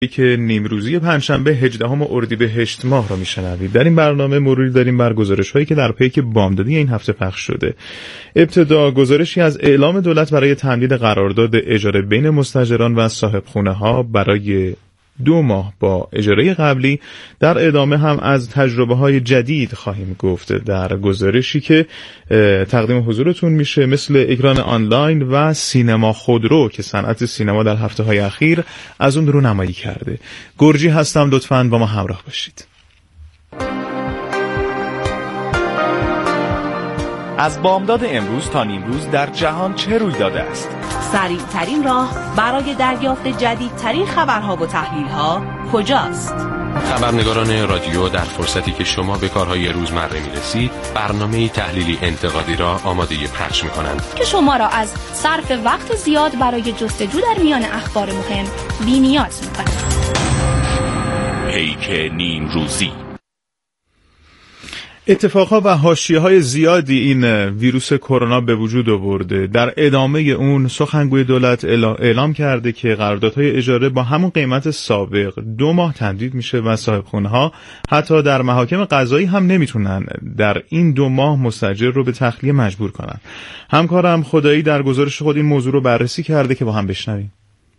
که نیمروزی پنجشنبه 18 اردیبهشت ماه را میشنوید. در این برنامه مروری داریم بر گزارش‌هایی که در پیک بامدادی این هفته پخش شده. ابتدا گزارشی از اعلام دولت برای تمدید قرارداد اجاره بین مستاجران و صاحبخانه‌ها برای 2 ماه با اجاره قبلی. در ادامه هم از تجربه‌های جدید خواهیم گفت در گزارشی که تقدیم حضورتون میشه، مثل اکران آنلاین و سینما خودرو که صنعت سینما در هفته‌های اخیر از اون رونمایی کرده. گرجی هستم، لطفاً با ما همراه باشید. از بامداد امروز تا نیمروز در جهان چه روی داده است؟ سریع‌ترین راه برای دریافت جدیدترین خبرها و تحلیل‌ها کجاست؟ خبرنگاران رادیو در فرصتی که شما به کارهای روزمره می‌رسید، برنامه تحلیلی انتقادی را آماده پخش می‌کنند که شما را از صرف وقت زیاد برای جستجو در میان اخبار مهم بی‌نیاز می‌کند. پیک نیمروزی. اتفاقها و حاشیه‌های زیادی این ویروس کرونا به وجود آورده. در ادامه اون سخنگوی دولت اعلام کرده که قراردادهای اجاره با همون قیمت سابق 2 ماه تمدید میشه و صاحبخونه‌ها حتی در محاکم قضایی هم نمیتونن در این 2 ماه مستاجر رو به تخلیه مجبور کنن. همکارم خدایی در گزارش خود این موضوع رو بررسی کرده که با هم بشنویم.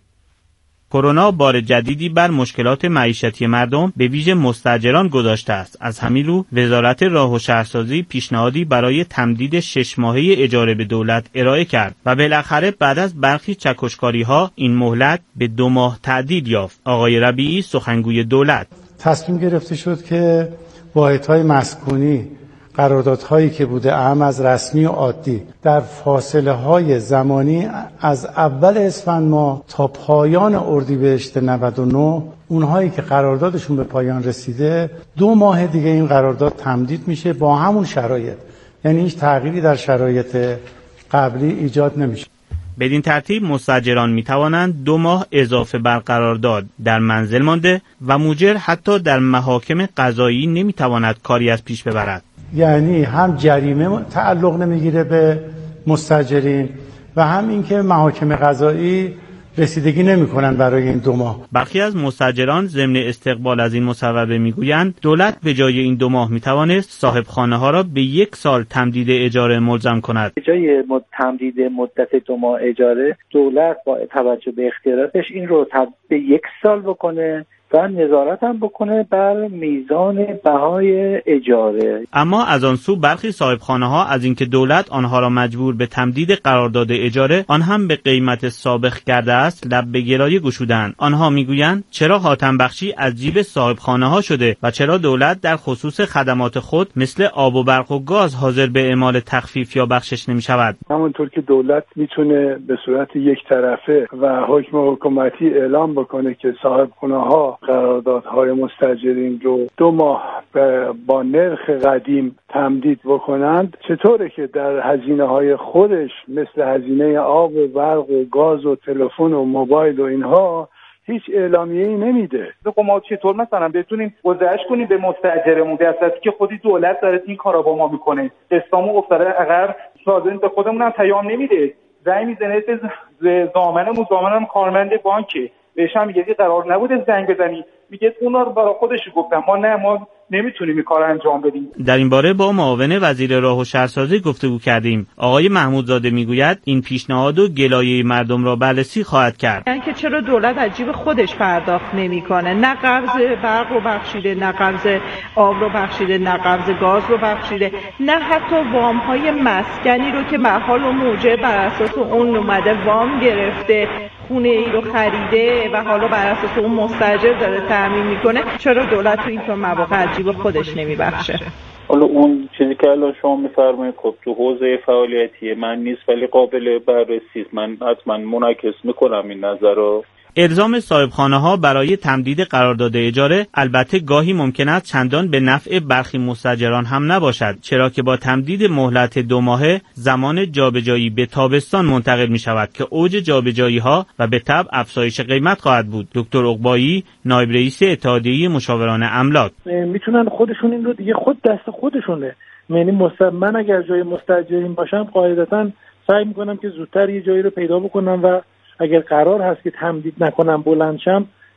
کرونا بار جدیدی بر مشکلات معیشتی مردم به ویژه مستاجران گذاشته است. از همین رو وزارت راه و شهرسازی پیشنهادی برای تمدید 6 ماهه اجاره به دولت ارائه کرد و بالاخره بعد از برخی چکشکاری‌ها این مهلت به 2 ماه تعدیل یافت. آقای ربیعی سخنگوی دولت: تصمیم گرفته شد که واحدهای مسکونی قراردادهایی که بوده اهم از رسمی و عادی در فاصله های زمانی از اول اسفند ماه تا پایان اردیبهشت 99 اونهایی که قراردادشون به پایان رسیده 2 ماه دیگه این قرارداد تمدید میشه با همون شرایط، یعنی هیچ تغییری در شرایط قبلی ایجاد نمیشه. بدین ترتیب مستاجران می توانند 2 ماه اضافه بر قرارداد در منزل مانده و مؤجر حتی در محاکم قضایی نمی تواند کاری از پیش ببرد. یعنی هم جریمه تعلق نمیگیره به مستاجرین و هم اینکه محاکم قضایی رسیدگی نمی‌کنن برای این 2 ماه. برخی از مستاجران ضمن استقبال از این مصوبه میگویند دولت به جای این 2 ماه میتوانست صاحب خانه ها را به 1 سال تمدید اجاره ملزم کند. به جای تمدید مدت 2 ماه اجاره، دولت با توجه به اختیاراتش این رو به 1 سال بکنه و نظارت هم بکنه بر میزان بهای اجاره. اما از آن سو برخی صاحبخانه ها از اینکه دولت آنها را مجبور به تمدید قرارداد اجاره آن هم به قیمت سابق کرده است لب به گلایه گشودند. آنها میگویند چرا حاتم بخشی از جیب صاحبخانه ها شده و چرا دولت در خصوص خدمات خود مثل آب و برق و گاز حاضر به اعمال تخفیف یا بخشش نمی شود. همونطور که دولت میتونه به صورت یک طرفه و حکم حکومتی اعلام بکنه که صاحبخانه ها قراردادهای مستاجرین رو 2 ماه با نرخ قدیم تمدید بکنند، چطوره که در هزینه‌های خودش مثل هزینه آب و برق و گاز و تلفن و موبایل و اینها هیچ اعلامیه‌ای نمیده؟ ما چطور مثلا بتونیم گذشت کنیم به مستاجرمون در صورتی که خودی دولت داره این کارا با ما میکنه؟ اسلامو افتاده عقب، سازمان به خودمون هم پیام نمیده، زنگ میزنه به زامنم کارمند بانکه، بهش هم میگه قرار نبوده زنگ بزنی، میگه اونا رو برای خودش گفتم، ما نمیتونیم این کار انجام بدیم. در این باره با معاون وزیر راه و شهرسازی گفتگو کردیم. آقای محمودزاده میگوید این پیشنهاد و گلایه مردم را بررسی خواهد کرد. یعنی که چرا دولت از جیب خودش پرداخت نمیکنه؟ نه قرض برق رو بخشیده، نه قرض آب رو بخشیده، نه قرض گاز رو بخشیده، نه حتی وام های مسکنی رو که محال و موجه بر اساس اون اومده وام گرفته، خونه ای رو خریده و حالا بر اساس اون مستاجر داره تامین میکنه، چرا دولت تو اینطور مواقع از جیب خودش نمیبخشه؟ حالا اون چیزی که الان شما میفرمایید خب تو حوزه فعالیتی من نیست، ولی قابل بررسی است. من حتما منعکس میکنم این نظر رو. الزام صاحبخانه‌ها برای تمدید قرارداد اجاره البته گاهی ممکن است چندان به نفع برخی مستاجران هم نباشد، چرا که با تمدید مهلت 2 ماهه زمان جابجایی به تابستان منتقل می شود که اوج جابجایی‌ها و به تبع افزایش قیمت خواهد بود. دکتر عقبایی نایب رئیس اتحادیه مشاوران املاک: میتونن خودشون این رو دیگه خود دست خودشونه، یعنی من اگر جای مستاجرین باشم قاعدتاً سعی میکنم که زودتر یه جایی رو پیدا بکنم و اگر قرار هست که تمدید نکنم بلند شم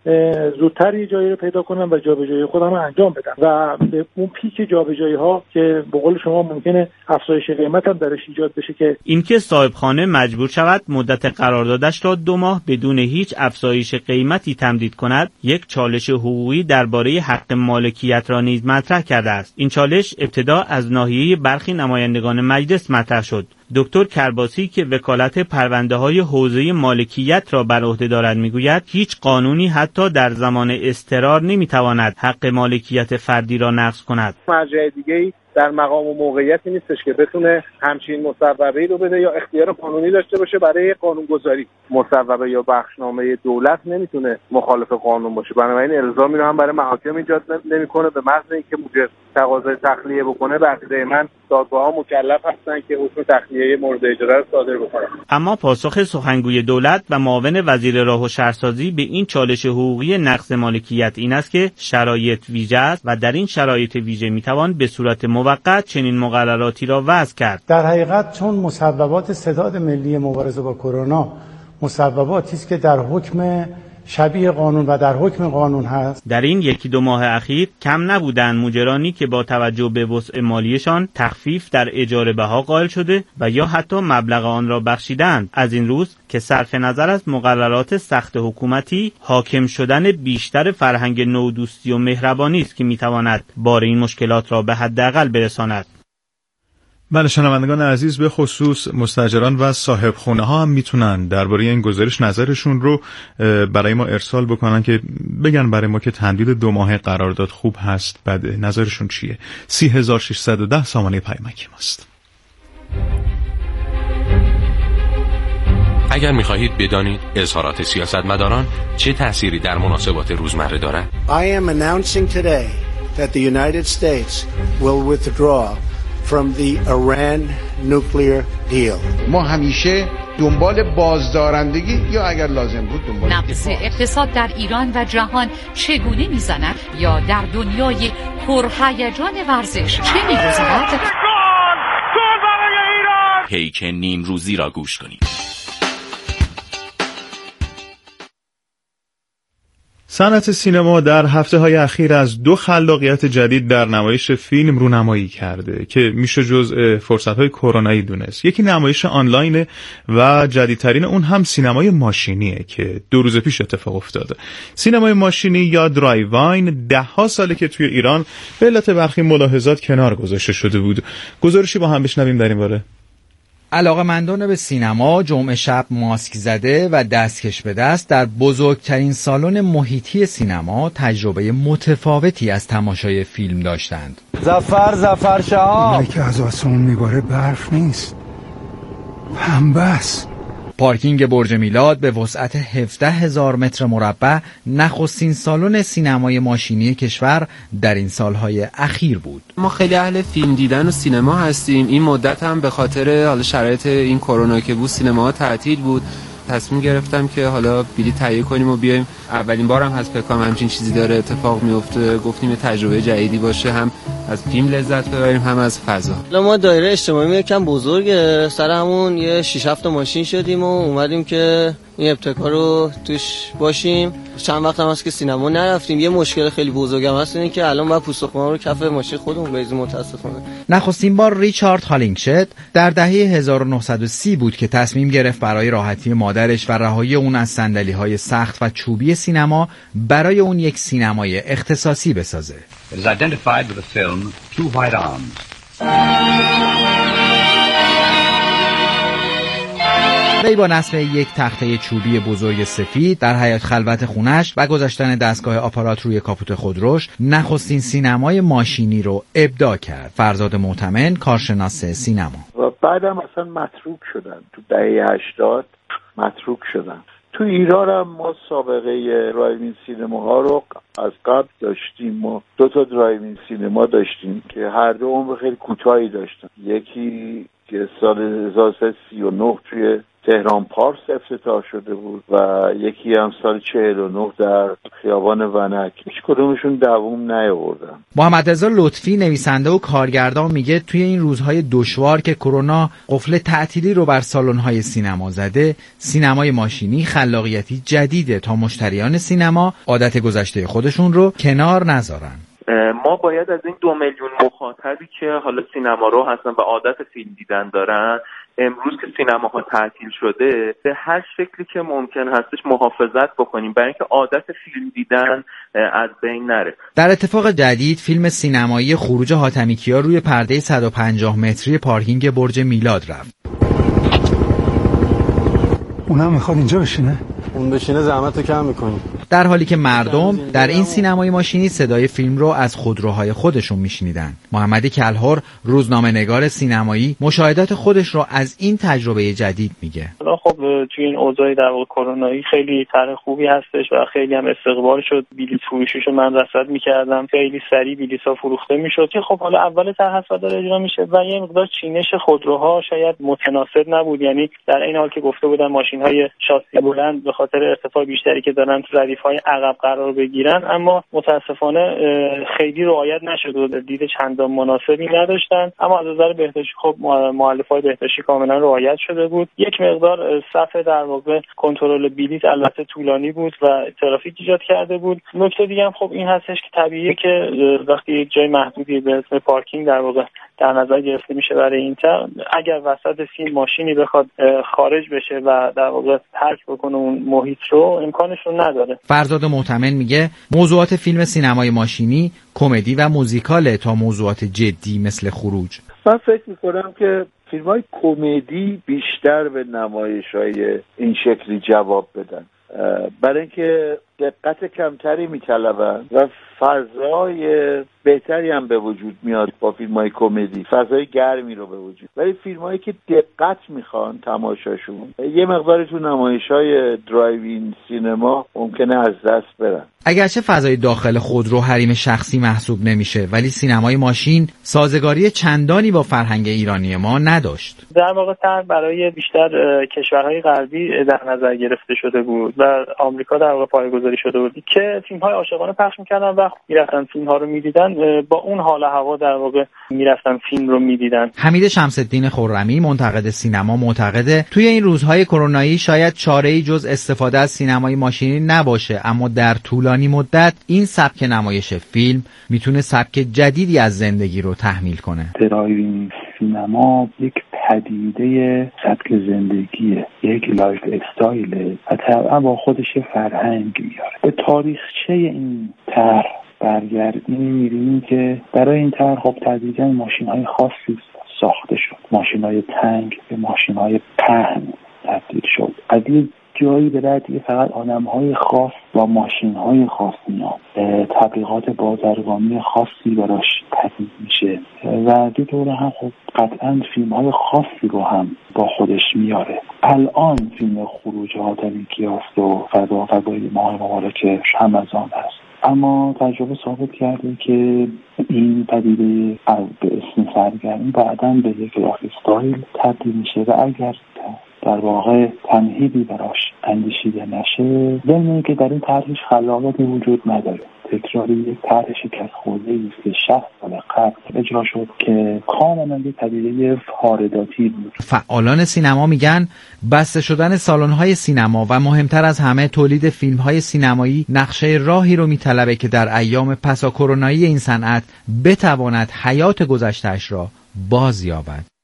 زودتر یه جایی رو پیدا کنم و جابجایی خودم رو انجام بدم و به اون پیک جابجایی ها که به قول شما ممکنه افزایش قیمت هم درش ایجاد بشه که اینکه صاحبخانه مجبور شود مدت قراردادش را 2 ماه بدون هیچ افزایش قیمتی تمدید کند، یک چالش حقوقی درباره حق مالکیت را نیز مطرح کرده است. این چالش ابتدا از ناحیه برخی نمایندگان مجلس مطرح شد. دکتر کرباسی که وکالت پرونده‌های حوزه مالکیت را بر عهده دارد میگوید هیچ قانونی حتی در زمان اضطرار نمیتواند حق مالکیت فردی را نقض کند. مرجع دیگه‌ای در مقام و موقعیتی نیستش که بتونه همچین مصوبه‌ای رو بده یا اختیار قانونی داشته باشه برای قانونگذاری. مصوبه یا بخشنامه دولت نمیتونه مخالف قانون باشه، بنابراین الزامی رو هم برای محاکم ایجاد نمیکنه. به محض اینکه موجب تقاضای تخلیه بکنه، به عقیده من دادگاه‌ها مکلف هستن که حکم تخلیه مورد اجاره رو صادر بکنن. اما پاسخ سخنگوی دولت و معاون وزیر راه و شهرسازی به این چالش حقوقی نقض مالکیت این است که شرایط ویژه است و در این شرایط ویژه میتوان به صورت موقت چنین مقرراتی را وضع کرد. در حقیقت چون مصوبات ستاد ملی مبارزه با کرونا مصوباتی است که در حکم شبیه قانون و در حکم قانون هست، در این 1-2 ماه اخیر کم نبودند مجرانی که با توجه به وسع مالیشان تخفیف در اجاره بها قائل شده و یا حتی مبلغ آن را بخشیدند. از این روز که صرف نظر از مقررات سخت حکومتی، حاکم شدن بیشتر فرهنگ نودوستی و مهربانی است که میتواند بار این مشکلات را به حداقل برساند. بله شنوندگان عزیز، به خصوص مستاجران و صاحب خونه ها هم میتونن درباره این گزارش نظرشون رو برای ما ارسال بکنن که بگن برای ما که تمدید 2 ماه قرارداد خوب هست، بده، نظرشون چیه. 3610 سامانه پیامک ماست. اگر می‌خواهید بدانید اظهارات سیاستمداران چه تأثیری در مناسبات روزمره دارد. I am announcing today that the United States will withdraw from the Iran nuclear deal. ما همیشه دنبال بازدارندگی یا اگر لازم بود دنبال نبض اقتصاد در ایران و جهان چگونه میزند یا در دنیای پرهیجان ورزش چه میگذرد؟ گل برای ایران! پیک نیم روزی را گوش کنید. صنعت سینما در هفته‌های اخیر از 2 خلاقیت جدید در نمایش فیلم رونمایی کرده که میشه جزء فرصت‌های کرونایی دونست. یکی نمایش آنلاین و جدیدترین اون هم سینمای ماشینیه که 2 روز پیش اتفاق افتاده. سینمای ماشینی یا درایو-این 10 ساله که توی ایران به علت برخی ملاحظات کنار گذاشته شده بود. گزارشی با هم بشنویم در این باره. علاقه‌مندان به سینما جمعه شب ماسک زده و دستکش به دست در بزرگترین سالن محیطی سینما تجربه متفاوتی از تماشای فیلم داشتند. ظفر شاه اینایی که از آسمون میباره برف نیست، پنبه است. پارکینگ برج میلاد به وسعت 17,000 متر مربع نخستین سالن سینمای ماشینی کشور در این سالهای اخیر بود. ما خیلی اهل فیلم دیدن و سینما هستیم. این مدت هم به خاطر حالا شرایط این کرونا که بود سینماها تعطیل بود. تصمیم گرفتم که حالا بلیط تهیه کنیم و بیایم. اولین بارم هست فکر کنم همچین چیزی داره اتفاق میفته. گفتیم یه تجربه جدیدی باشه، هم از فیلم لذت ببریم هم از فضا. ما دایره اجتماعی یکم بزرگه، سر همون یه 6-7 ماشین شدیم و اومدیم که این ابتکار رو توش باشیم. چند وقت هم هست که سینما نرفتیم. یه مشکل خیلی بزرگم هست اینه که الان باید پوست و خون رو کف ماشین خودمون بریزیم متاسفانه. نخستین بار ریچارد هالینگشت در دهه 1930 بود که تصمیم گرفت برای راحتی مادرش و رهایی اون از صندلی‌های سخت و چوبی سینما برای اون یک سینمای اختصاصی بسازه. It is identified with the film Two White Arms. وی با نصب یک تخته چوبی بزرگ سفید در حیاط خلوت خونش و گذاشتن دستگاه آپارات روی کاپوت خودروش نخستین سینمای ماشینی رو ابداع کرد. فرزاد معتمن، کارشناس سینما. و بعدم اصلا متروک شدن، تو دهه 80 متروک شدن. تو ایران هم ما سابقه درایوین سینماها رو از قبل داشتیم. ما 2 تا درایوین سینما داشتیم که هر دو عمر خیلی کوتاهی داشتن. یکی که سال 1939 توی تهران پارس افتتاح شده بود و یکی هم سال 49 در خیابان ونک. هیچ کدومشون دوام نیاوردن. محمد رضا لطفی نویسنده و کارگردان میگه توی این روزهای دشوار که کرونا قفل تعطیلی رو بر سالن‌های سینما زده، سینمای ماشینی خلاقیتی جدیده تا مشتریان سینما عادت گذشته خودشون رو کنار نذارن. ما باید از این 2 میلیون مخاطبی که حالا سینما رو هستن و عادت فیلم دیدن دارن، امروز که سینماها تعطیل شده، به هر شکلی که ممکن هستش محافظت بکنیم برای اینکه عادت فیلم دیدن از بین نره. در اتفاق جدید فیلم سینمایی خروج حاتمیکیا روی پرده 150 متری پارکینگ برج میلاد رفت. اونم میخواد اینجا بشینه؟ اون بشینه زحمتو کم میکنی. در حالی که مردم در این سینمای ماشینی صدای فیلم رو از خودروهای خودشون میشنیدن. محمد کلهر، روزنامه‌نگار سینمایی، مشاهدات خودش رو از این تجربه جدید میگه. خب توی این اوضاع در واقع کرونایی خیلی طرح خوبی هستش و خیلی هم استقبال شد. بلیط فروشیشو من رصد میکردم، خیلی سریع بلیط‌ها فروخته میشد که خب حالا اول طرح هست داره اجرا میشه و یه مقدار چینش خودروها شاید متناسب نبود. یعنی در این حال که گفته بودن ماشین‌های شاسی بلند به خاطر ارتفاع بیشتری که دارن تو ردیف‌های عقب قرار بگیرن، اما متاسفانه خیلی رعایت نشد و دید چندان مناسبی نداشتن. اما از نظر بهداشتی خب مؤلفه‌های بهداشتی کاملا رعایت شده بود. یک مقدار صف در واقع کنترل بلیط البته طولانی بود و ترافیک ایجاد کرده بود. نکته دیگه هم خب این هستش که طبیعیه که وقتی یک جای محدودی به اسم پارکینگ در واقع در نظر گرفته میشه برای این اگر وسط فیلم ماشینی بخواد خارج بشه و در واقع ترک بکنه اون محیط رو، امکانش رو نداره. فرزاد محتمل میگه موضوعات فیلم سینمای ماشینی کمدی و موزیکاله تا موضوعات جدی مثل خروج. من فکر میکنم که فیلم‌های کمدی بیشتر به نمایش‌های این شکلی جواب بدن، برای اینکه دقت کمتری میطلبن و فضای بهتری هم به وجود میاد با فیلم‌های کمدی، فضای گرمی رو به وجود. ولی فیلم‌هایی که دقت میخوان تماشاشون یه مقداری تو نمایش‌های درایوین سینما ممکنه از دست برن. اگرچه فضای داخل خودرو حریم شخصی محسوب نمیشه، ولی سینمای ماشین سازگاری چندانی با فرهنگ ایرانی ما نداشت. در واقع برای بیشتر کشورهای غربی در نظر گرفته شده بود و آمریکا در واقع پایه‌گذاری شده بود که فیلم‌های عاشقانه پخش می‌کردن و میرفتن فیلم‌ها رو می‌دیدن، با اون حال هوا در واقع میرفتن فیلم رو می‌دیدن. حمید شمس‌الدین خرمی منتقد سینما معتقده توی این روزهای کرونایی شاید چاره‌ای جز استفاده از سینمای ماشینی نباشه، اما در طولانی مدت این سبک نمایش فیلم میتونه سبک جدیدی از زندگی رو تحمیل کنه. درایوین سینما یک پدیده سبک زندگیه، یک لایف استایله و طبعا با خودش فرهنگ میاره. به تاریخچه این طرح برگردیم می‌بینیم که برای این طرح خب تدریجاً ماشین‌های خاصی ساخته شد. ماشین‌های تنگ به ماشین‌های پهن تبدیل شد. از یه جایی به بعد دیگه فقط آدم‌های خاص با ماشین‌های خاص میاد، تبلیغات بازرگانی خاصی براش تبلیغ میشه و دو دوره هم خب قطعاً فیلم‌های خاصی رو هم با خودش میاره. الان فیلم خروج حاتمیکیا است و فضای ماه مبارک رمضان هست، اما تجربه ثابت کرده که این پدیده به اسم سرگرمی بعداً به یک لاف استایل تبدیل میشه و اگر در واقع تمهیدی براش اندیشیده نشه، ضمن که در این طرحش خلاقیتی وجود نداره. تکراری یک طرح شکست خورده‌ای است که 60 سال قبل اجرا شد که کاملا یک پدیده وارداتی بود. فعالان سینما میگن بسته شدن سالن‌های سینما و مهمتر از همه تولید فیلم‌های سینمایی نقشه راهی رو میطلبه که در ایام پسا کرونایی این صنعت بتواند حیات گذشته‌اش را بازیابد.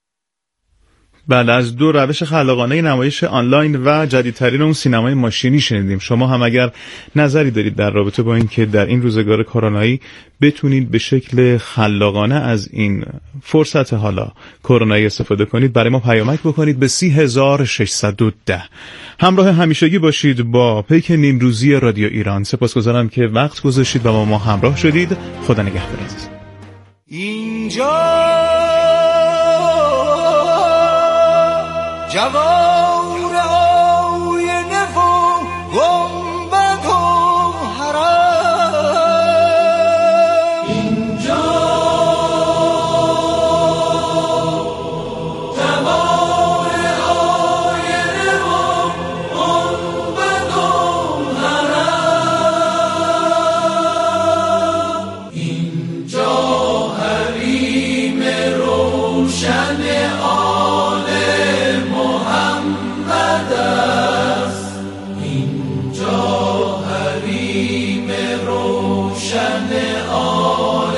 بله، از دو روش خلاقانه نمایش آنلاین و جدیدترین اون سینمای ماشینی شنیدیم. شما هم اگر نظری دارید در رابطه با این که در این روزگار کرونایی بتونید به شکل خلاقانه از این فرصت حالا کرونایی استفاده کنید، برای ما پیامک بکنید به 30610. همراه همیشگی باشید با پیک نیمروزی رادیو ایران. سپاسگزارم که وقت گذاشتید و با ما همراه شدید. خدا نگهدار عزیز. اینجا جوار آینه و گنبد و حرم، اینجا جوار آینه روشن آل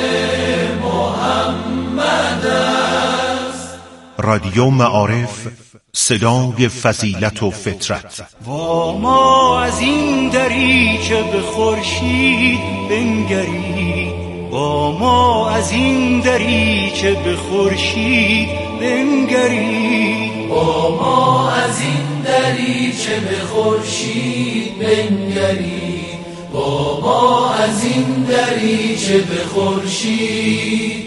محمد است. رادیو معارف، صدای فضیلت و فطرت. با ما از این دریچه به خورشید بنگرید، با ما از این دریچه به خورشید بنگرید، با ما از این دریچه به خورشید بنگرید، با ما از این دریچه به خورشید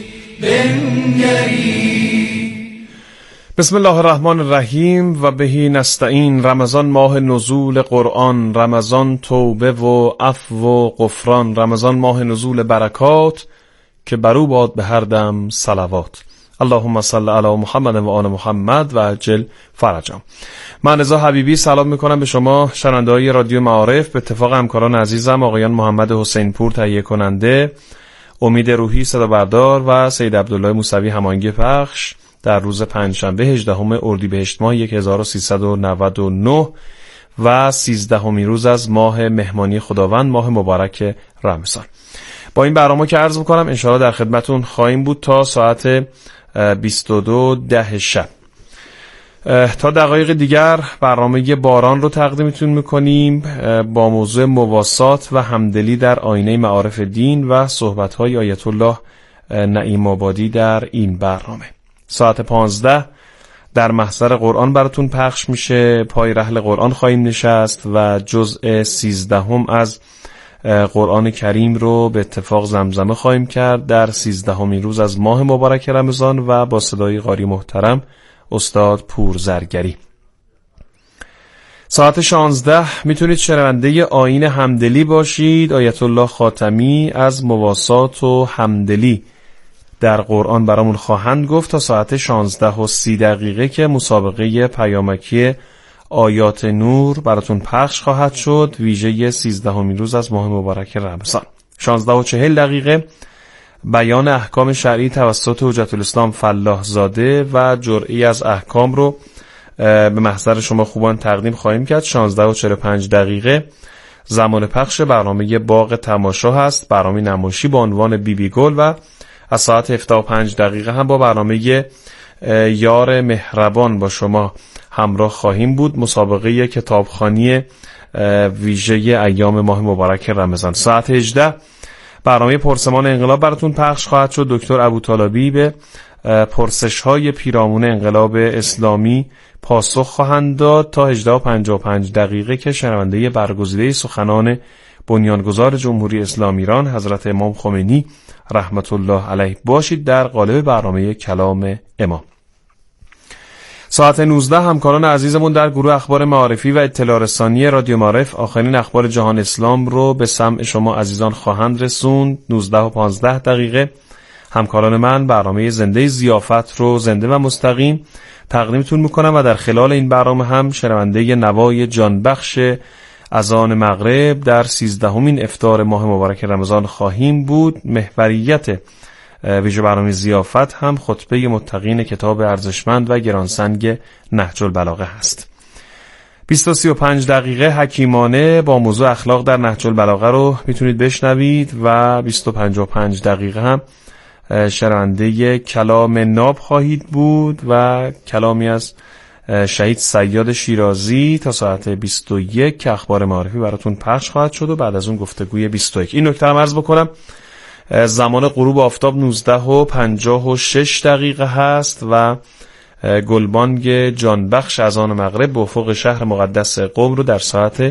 بنگرید. بسم الله الرحمن الرحیم و بهی نستعین. رمضان ماه نزول قرآن، رمضان توبه و عفو و غفران، رمضان ماه نزول برکات که برو باد به هر دم صلوات. اللهم صل علی محمد و آل محمد و عجل فرجهم. من رضا حبیبی سلام میکنم به شما شنونده‌های رادیو معارف. به اتفاق همکاران عزیزم آقایان محمد حسین پور تهیه کننده، امید روحی صدا بردار و سید عبدالله موسوی هماهنگ پخش، در روز پنجشنبه 18 اردیبهشت ماه 1399 و 13مین روز از ماه مهمانی خداوند، ماه مبارک رمضان. با این برنامه که عرض میکنم انشاءالله در خدمتون خواهیم بود تا ساعت 22:10 شب. تا دقایق دیگر برنامه باران رو تقدیمتون میکنیم با موضوع مواسات و همدلی در آینه معارف دین و صحبت‌های آیت الله نعیم آبادی در این برنامه. ساعت 15 در محضر قرآن براتون پخش میشه، پای رحل قرآن خواهیم نشست و جزء 13 از قرآن کریم رو به اتفاق زمزمه خواهیم کرد در 13مین روز از ماه مبارک رمضان و با صدای قاری محترم استاد پورزرگری. ساعت 16 میتونید شنونده آیین همدلی باشید. آیت الله خاتمی از مواسات و همدلی در قرآن برامون خواهند گفت تا ساعت 16:30 که مسابقه پیامکی آیات نور براتون پخش خواهد شد، ویژه 13مین روز از ماه مبارک رمضان. 16:40 بیان احکام شرعی توسط حجت الاسلام فلاح زاده و جرعی از احکام رو به محضر شما خوبان تقدیم خواهیم کرد. 16:45 زمان پخش برنامه باغ تماشا هست، برنامه نمایشی با عنوان بیبی گل، و از ساعت 17:05 هم با برنامه یار مهربان با شما همراه خواهیم بود، مسابقه کتابخوانی ویژه ایام ماه مبارک رمضان. ساعت 18 برنامه پرسمان انقلاب براتون پخش خواهد شد. دکتر ابوطالبی به پرسش‌های پیرامون انقلاب اسلامی پاسخ خواهند داد تا 18:55 که شنونده برگزیده سخنان بنیانگذار جمهوری اسلامی ایران حضرت امام خمینی رحمت الله علیه باشید در قالب برنامه کلام امام. ساعت 19 همکاران عزیزمون در گروه اخبار معارفی و اطلاع رسانی رادیو معارف آخرین اخبار جهان اسلام رو به سمع شما عزیزان خواهند رسوند. 19:15 همکاران من برنامه زنده ضیافت رو زنده و مستقیم تقدیمتون میکنم و در خلال این برنامه هم شنونده نوای جانبخش اذان مغرب در 13مین افطار ماه مبارک رمضان خواهیم بود. محوریت ویژه برنامه ضیافت هم خطبه متقین کتاب ارزشمند و گرانسنگ نهج البلاغه هست. 20:35 حکیمانه با موضوع اخلاق در نهج البلاغه رو میتونید بشنوید و 20:55 هم شنونده کلام ناب خواهید بود و کلامی از شهید صیاد شیرازی تا ساعت 21 که اخبار معارفی براتون پخش خواهد شد و بعد از اون گفتگوی 21. این نکته هم عرض بکنم زمان غروب آفتاب 19:56 هست و گلبانگ جانبخش اذان مغرب به افق شهر مقدس قم رو در ساعت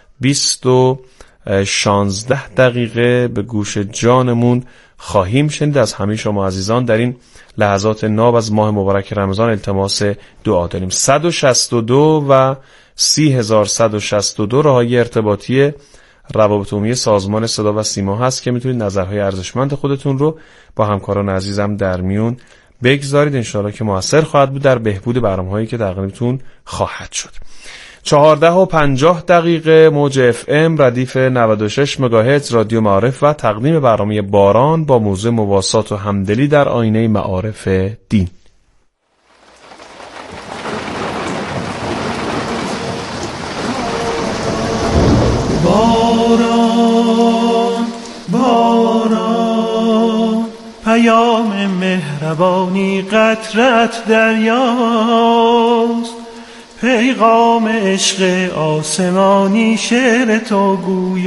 20:16 به گوش جانمون خواهیم شنید. از همه شما عزیزان در این لحظات ناب از ماه مبارک رمضان التماس دعا داریم. 162 و 30162 راههای ارتباطی روابط عمومی سازمان صدا و سیما هست که میتونید نظرهای ارزشمند خودتون رو با همکاران عزیزم در میون بگذارید. انشاءالله که موثر خواهد بود در بهبود برنامه‌هایی که تقدیمتون خواهد شد. 14:50 موج FM ردیف 96 مگاهرتز رادیو معارف و تقدیم برنامه باران با موضوع مواسات و همدلی در آینه معارف دین. باران پیام مهربانی قطرت دریاست، پیغام عشق آسمانی شعر تو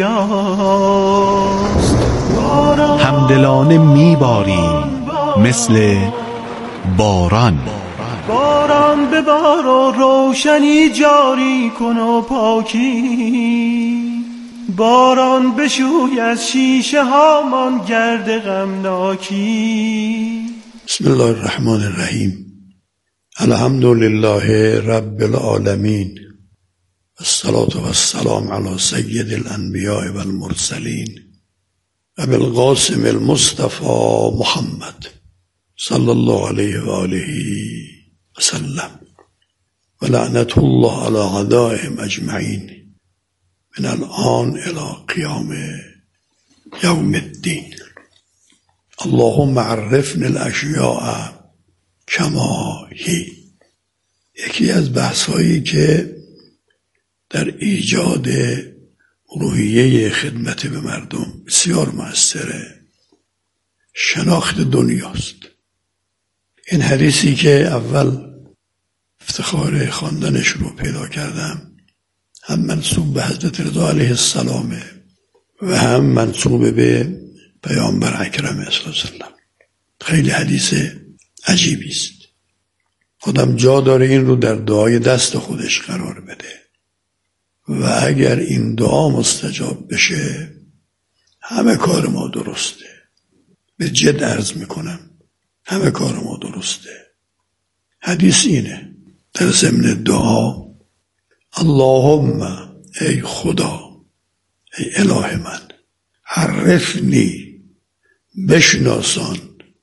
گویاست. همدلانه میباریم مثل باران، باران ببار و روشنی جاری کن و پاکی، باران بشوی از شیشه هامان گرد غمناکی. بسم الله الرحمن الرحیم. الحمد لله رب العالمین، والصلاة والسلام علی سید الانبیاء والمرسلین و بالقاسم المصطفى محمد صلی الله علیه و آله و سلم و لعنت الله علی اعدائهم اجمعین من الان الى قیام یوم الدین. اللهم عرفنی الاشیاء کما هی. یکی از بحث‌هایی که در ایجاد روحیه خدمت به مردم بسیار موثره شناخت دنیاست. این حدیثی که اول افتخار خواندنش رو پیدا کردم هم منسوب به حضرت رضا علیه السلام و هم منسوب به پیامبر اکرم صلی الله علیه وسلم. خیلی حدیث عجیبی است. خودم جا داره این رو در دعای دست خودش قرار بده و اگر این دعا مستجاب بشه همه کار ما درسته. به جد عرض میکنم همه کار ما درسته. حدیث اینه در ضمن دعا: اللهم ای خدا، ای اله من، عرفنی بشناسان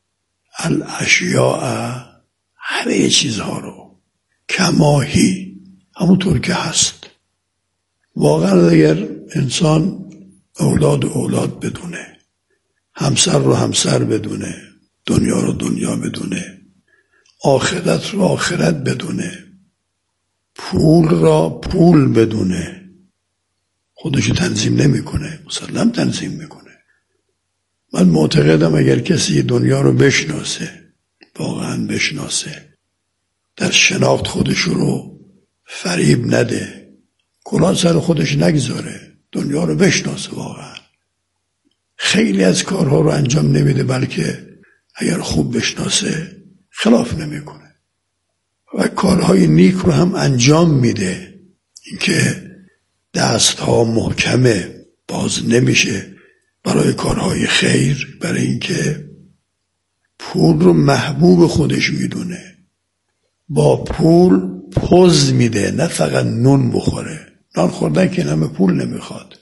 الاشیاء همه چیزها رو کماهی همونطور که هست. واقعا اگر انسان اولاد بدونه، همسر رو همسر بدونه، دنیا رو دنیا بدونه، آخرت رو آخرت بدونه، پول را پول بدونه، خودشو تنظیم نمیکنه، مسلم تنظیم میکنه. من معتقدم اگر کسی دنیا رو بشناسه، واقعا بشناسه، در شناخت خودش رو فریب نده، کلاه سر خودش نگذاره، دنیا رو بشناسه، واقعا خیلی از کارها رو انجام نمیده، بلکه اگر خوب بشناسه خلاف نمیکنه و کارهای نیک رو هم انجام میده. اینکه دستها محکمه، باز نمیشه برای کارهای خیر، برای اینکه پول رو محبوب خودش میدونه، با پول پوز میده، نه فقط نون بخوره. نان خوردن که همه پول نمیخواد.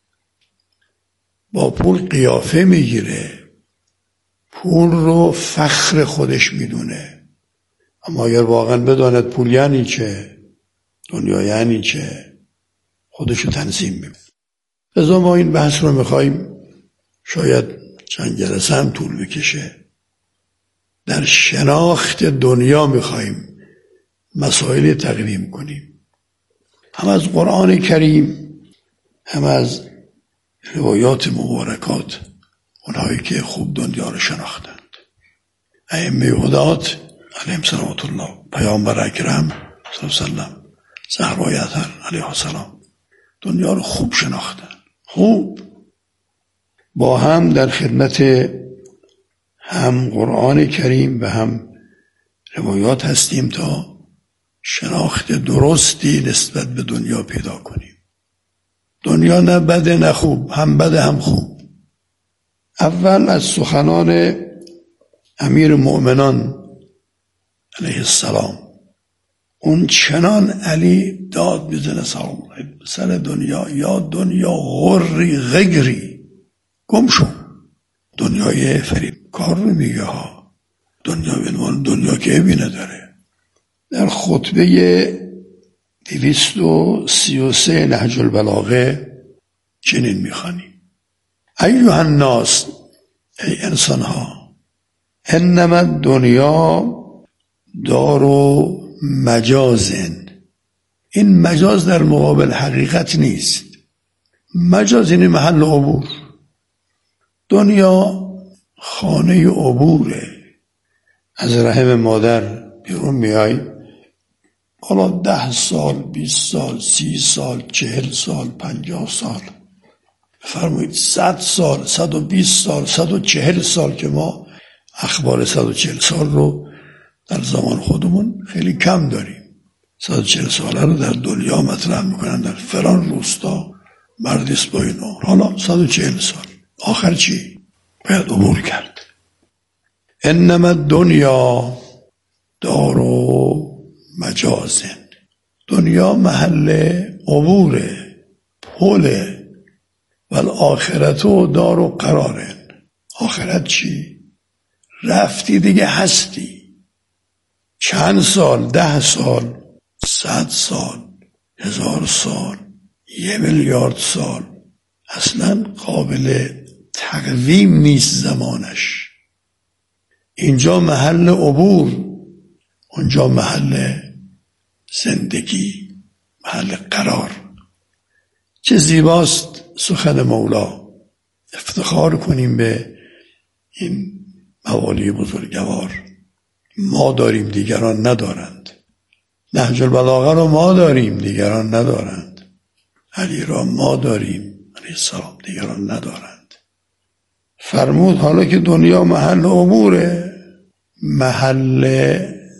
با پول قیافه میگیره، پول رو فخر خودش میدونه. اما اگر واقعا بداند پول یعنی چه، دنیا یعنی چه، خودشو تنظیم میکنه. لذا ما این بحث رو میخواییم، شاید چند جلسه هم طول بکشه، در شناخت دنیا میخواییم مسائل تقدیم کنیم، هم از قرآن کریم، هم از روایات مبارکات اونهایی که خوب دنیا رو شناختند. ائمه هدات علیهم صلوات الله، پیامبر اکرم صلی الله علیه وسلم، زهرای اطهر علیها السلام، دنیا رو خوب شناختن. خوب با هم در خدمت هم قرآن کریم و هم روایات هستیم تا شناخت درستی نسبت به دنیا پیدا کنیم. دنیا نه بده نه خوب، هم بده هم خوب. اول از سخنان امیر مؤمنان علیه السلام، اون چنان علی داد بزنه سر دنیا: یا دنیا غری غگری، گم شو. دنیای فریب کار رو میگه ها، دنیا بنوان، دنیا که عیبی نداره. در خطبه 233 نهج البلاغه چنین میخوانیم: ایها الناس، ای انسان ها، انما دنیا دارو مجازن. این مجاز در مقابل حقیقت نیست. مجاز این محل عبور. دنیا خانه عبوره. از رحم مادر بیرون میای، حالا 10 سال، 20 سال، 30 سال، 40 سال، 50 سال، بفرمایید 100 سال، 120 سال، 140 سال که ما اخبار 140 سال رو در زمان خودمون خیلی کم داریم. 140 ساله رو در دنیا مطرح میکنن، در فلان روستا مردیس با اینو. حالا 140 سال آخر چی؟ باید عبور کرد. انما الدنیا دار مجازن. دنیا محل عبوره، پله. والآخرت دار قرارن. آخرت چی؟ رفتی دیگه، هستی. چند سال؟ 10 سال، 100 سال، 1000 سال، 1 میلیارد سال، اصلا قابل تقویم نیست زمانش. اینجا محل عبور، اونجا محل زندگی، محل قرار. چه زیباست سخن مولا. افتخار کنیم به این موالی بزرگوار. ما داریم دیگران ندارند. نهج البلاغه رو ما داریم دیگران ندارند. علی را ما داریم علیه السلام دیگران ندارند. فرمود حالا که دنیا محل عبوره، محل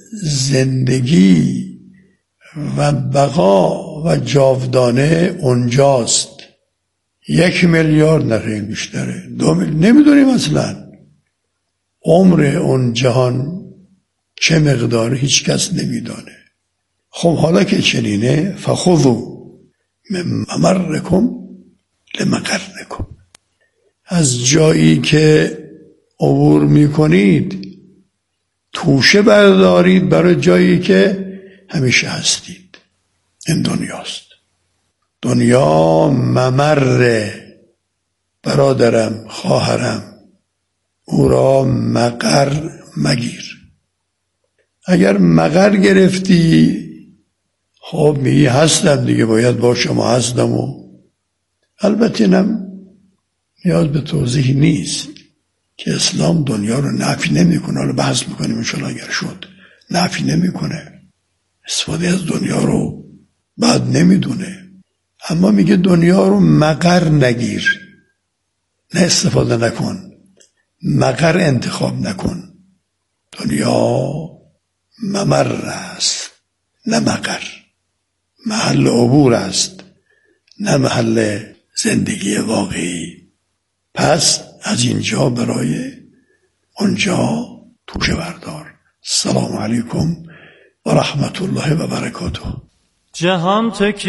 زندگی و بقا و جاودانه اونجاست. 1 میلیارد نه بیشتره، 2 میلیارد نمیدونیم اصلا عمر اون جهان چه مقدار، هیچ کس نمیدانه. خب حالا که چنینه، فخذوا من ممرکم لمقرکم. از جایی که عبور میکنید توشه بردارید برای جایی که همیشه هستید. این دنیاست. دنیا ممره. برادرم، خواهرم، او را مقر مگیر. اگر مقر گرفتی، خب میگی هستم دیگه، باید با شما هستم. و البته اینم نیاز به توضیح نیست که اسلام دنیا رو نفی نمیکنه. حالا بحث میکنیم انشاءالله اگر شد. نفی نمیکنه، استفاده از دنیا رو بد نمیدونه، اما میگه دنیا رو مقر نگیر، نه استفاده نکن، مقر انتخاب نکن. دنیا ممر است نه مقر، محل عبور است نه محل زندگی واقعی. پس از اینجا برای اونجا توشه بردار. السلام علیکم و رحمت الله و برکاته. جهان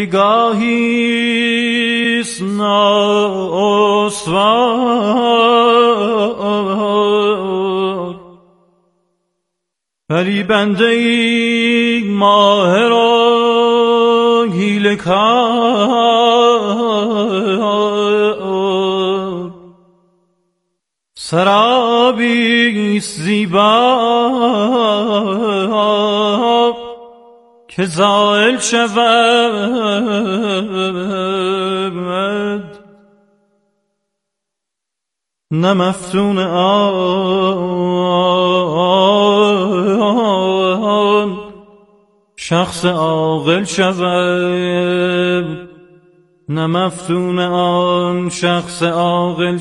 تکیگاهیست نااستوار، ولی بنده ای ماه را حیله کار. سرابی زیبا که زائل شود، نه مفتون آن شخص عاقل شود، نه مفتون آن شخص عاقل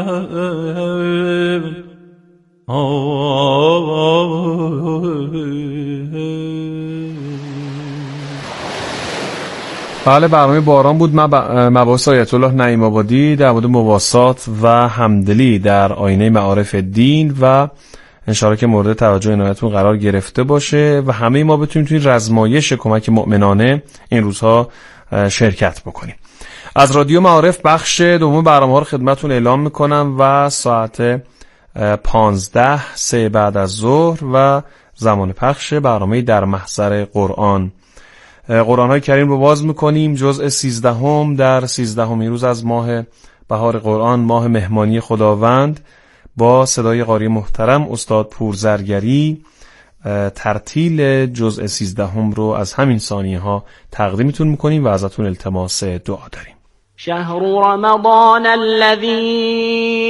شود. بله، برنامه باران بود. مباحث آیت الله نعیم آبادی در مورد مواسات و همدلی در آینه معارف دین و انشاءالله که مورد توجه عنایتون قرار گرفته باشه و همه ما بتونیم توی رزمایش کمک مؤمنانه این روزها شرکت بکنیم. از رادیو معارف بخش دوم برنامه‌ها رو خدمتتون اعلام میکنم و ساعت 15 بعد از ظهر و زمان پخش برنامه در محضر قرآن. قرآن‌های کریم رو باز میکنیم. جزء 13 در 13 روز از ماه بهار قرآن، ماه مهمانی خداوند، با صدای قاری محترم استاد پورزرگری ترتیل جزء 13 رو از همین ثانیه ها تقدیمتون میکنیم و ازتون التماس دعا داریم. شهر رمضان الذي